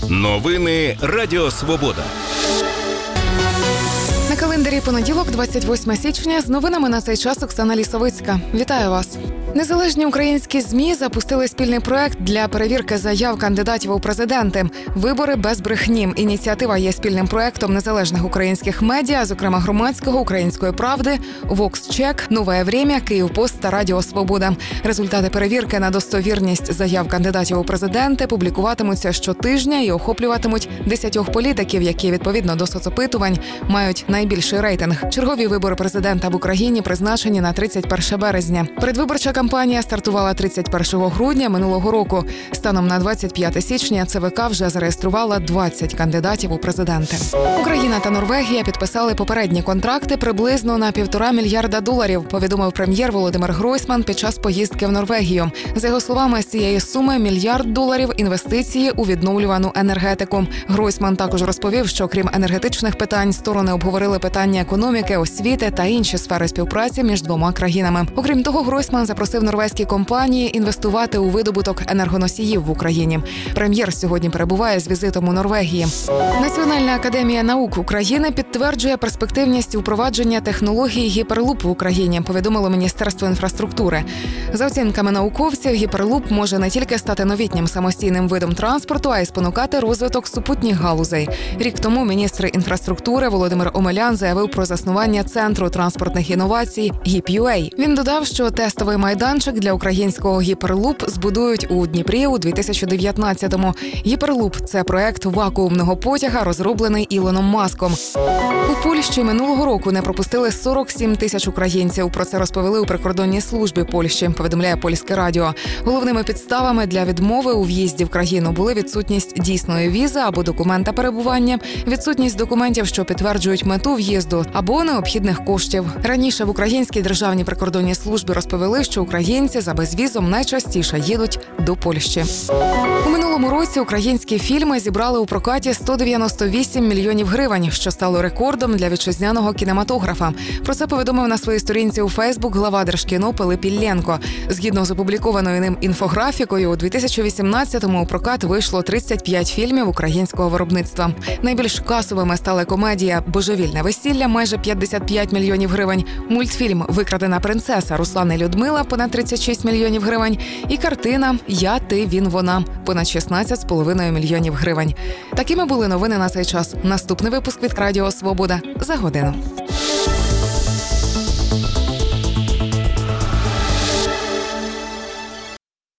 Новини Радіо Свобода. На календарі понеділок, 28 січня, з новинами на цей час Оксана Лісовицька. Вітаю вас. Незалежні українські ЗМІ запустили спільний проект для перевірки заяв кандидатів у президенти. «Вибори без брехні». Ініціатива є спільним проектом незалежних українських медіа, зокрема громадського, «Української правди», «Воксчек», «Нове Время», «Київпост» та «Радіо Свобода». Результати перевірки на достовірність заяв кандидатів у президенти публікуватимуться щотижня і охоплюватимуть 10 політиків, які, відповідно до соцопитувань, мають найбільший рейтинг. Чергові вибори президента в Україні призначені на 31 березня. Передвиборча кампанія стартувала 31 грудня минулого року. Станом на 25 січня ЦВК вже зареєструвала 20 кандидатів у президенти. Україна та Норвегія підписали попередні контракти приблизно на $1,5 мільярда, повідомив прем'єр Володимир Гройсман під час поїздки в Норвегію. За його словами, з цієї суми $1 мільярд інвестиції у відновлювану енергетику. Гройсман також розповів, що крім енергетичних питань, сторони обговорили питання економіки, освіти та інші сфери співпраці між двома країнами. Окрім того, Гройсман запросив норвезькі компанії інвестувати у видобуток енергоносіїв в Україні. Прем'єр сьогодні перебуває з візитом у Норвегії. Національна академія наук України підтверджує перспективність впровадження технології гіперлуп в Україні, повідомило Міністерство інфраструктури. За оцінками науковців, гіперлуп може не тільки стати новітнім самостійним видом транспорту, а й спонукати розвиток супутніх галузей. Рік тому міністр інфраструктури Володимир Омелян заявив про заснування Центру транспортних інновацій «Гіп.ЮА». Він додав, що тестовий майданчик для українського гіперлуп збудують у Дніпрі у 2019-му. Гіперлуп – це проект вакуумного потяга, розроблений Ілоном Маском. У Польщі минулого року не пропустили 47 тисяч українців. Про це розповіли у прикордонній службі Польщі, повідомляє Польське радіо. Головними підставами для відмови у в'їзді в країну були відсутність дійсної візи або документа перебування, відсутність документів, що підтверджують мету в'їзду, або необхідних коштів. Раніше в Українській державній прикордонній службі розповіли, що українці за безвізом найчастіше їдуть до Польщі. У минулому році українські фільми зібрали у прокаті 198 мільйонів гривень, що стало рекордом для вітчизняного кінематографа. Про це повідомив на своїй сторінці у Фейсбук глава Держкіно Пилип Іллєнко. Згідно з опублікованою ним інфографікою, у 2018-му у прокат вийшло 35 фільмів українського виробництва. Найбільш касовими стали комедія «Божевільне весілля» – майже 55 мільйонів гривень, мультфільм «Викрадена принцеса» Руслан і Людмила – понад 36 мільйонів гривень і картина «Я, ти, він, вона» – понад 16,5 мільйонів гривень. Такими були новини на цей час. Наступний випуск від Радіо Свобода за годину.